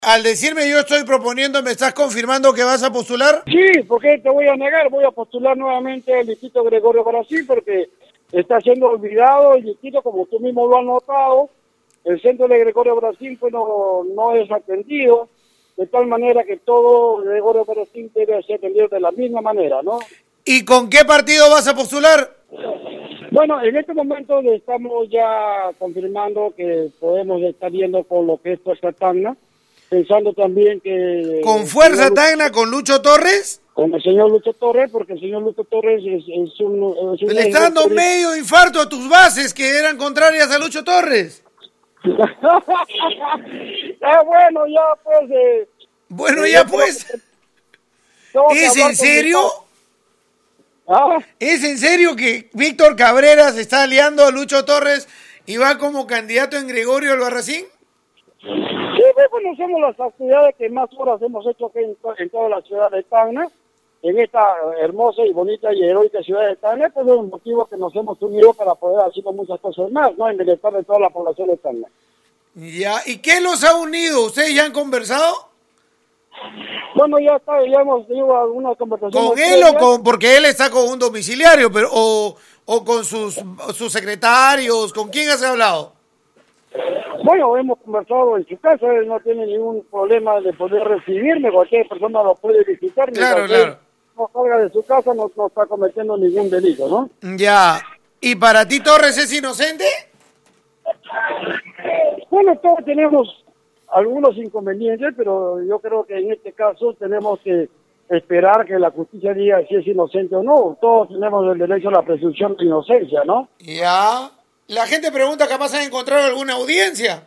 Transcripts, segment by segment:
Al decirme yo estoy proponiendo, ¿me estás confirmando que vas a postular? Sí, porque te voy a negar, voy a postular nuevamente el distrito Gregorio Brasil porque está siendo olvidado el distrito, como tú mismo lo has notado. El centro de Gregorio Brasil pues no es atendido, de tal manera que todo Gregorio Brasil debe ser atendido de la misma manera, ¿no? ¿Y con qué partido vas a postular? Bueno, en este momento estamos ya confirmando que podemos estar yendo con lo que es Fuerza Tacna, pensando también que... ¿Con Fuerza Tacna, con Lucho Torres? Con el señor Lucho Torres, porque el señor Lucho Torres es un Le está dando medio infarto a tus bases que eran contrarias a Lucho Torres. Bueno, ya pues... Bueno, ya pues. ¿Es en serio? ¿Ah? ¿Es en serio que Víctor Cabrera se está aliando a Lucho Torres y va como candidato en Gregorio Albarracín? Sí, bueno, somos las actividades que más horas hemos hecho aquí en toda la ciudad de Tacna, en esta hermosa y bonita y heroica ciudad de Tacna, pues es un motivo que nos hemos unido para poder hacer muchas cosas más, ¿no? En bienestar de toda la población de Tacna. Ya, ¿y qué los ha unido? ¿Ustedes ya han conversado? Bueno, ya hemos tenido algunas conversaciones. ¿Con él o con, porque él está con un domiciliario, pero o con sus secretarios? ¿Con quién has hablado? Bueno, hemos conversado en su casa, él no tiene ningún problema de poder recibirme, cualquier persona lo puede visitar. Claro, claro. No salga de su casa, no está cometiendo ningún delito, ¿no? Ya. ¿Y para ti Torres es inocente? Bueno, todos tenemos algunos inconvenientes, pero yo creo que en este caso tenemos que esperar que la justicia diga si es inocente o no. Todos tenemos el derecho a la presunción de inocencia, ¿no? Ya. La gente pregunta, ¿capaz han encontrado alguna audiencia?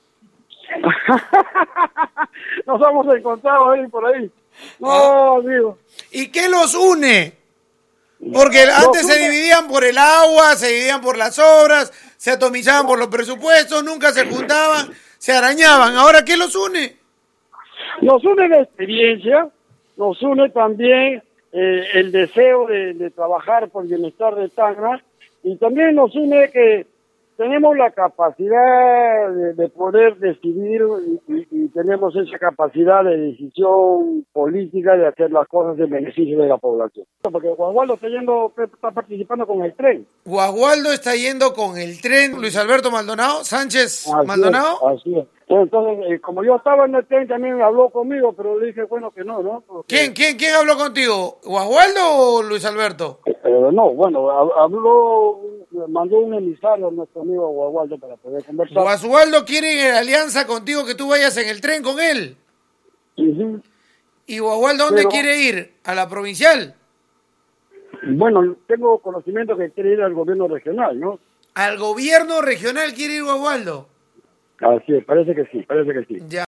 Nos hemos encontrado ahí por ahí. No, amigo. ¿Y qué los une? Porque antes se dividían por el agua, se dividían por las obras, se atomizaban por los presupuestos, nunca se juntaban, se arañaban. ¿Ahora qué los une? Nos une la experiencia, nos une también el deseo de trabajar por el bienestar de Tacna, y también nos une que tenemos la capacidad de poder decidir y tenemos esa capacidad de decisión política de hacer las cosas en beneficio de la población. Porque Guagualdo está participando con el tren. Guagualdo está yendo con el tren. Luis Alberto Maldonado, Sánchez Así Maldonado. Así es. Entonces, como yo estaba en el tren, también habló conmigo, pero le dije, bueno, que no, ¿no? Porque... ¿Quién habló contigo? ¿Guagualdo o Luis Alberto? No, bueno, habló, mandó un emisario a nuestro amigo Guagualdo para poder conversar. Guagualdo quiere en alianza contigo que tú vayas en el tren con él. Uh-huh. ¿Y Guagualdo dónde quiere ir? ¿A la provincial? Bueno, tengo conocimiento que quiere ir al gobierno regional, ¿no? ¿Al gobierno regional quiere ir Guagualdo? Así es, parece que sí, parece que sí. Ya.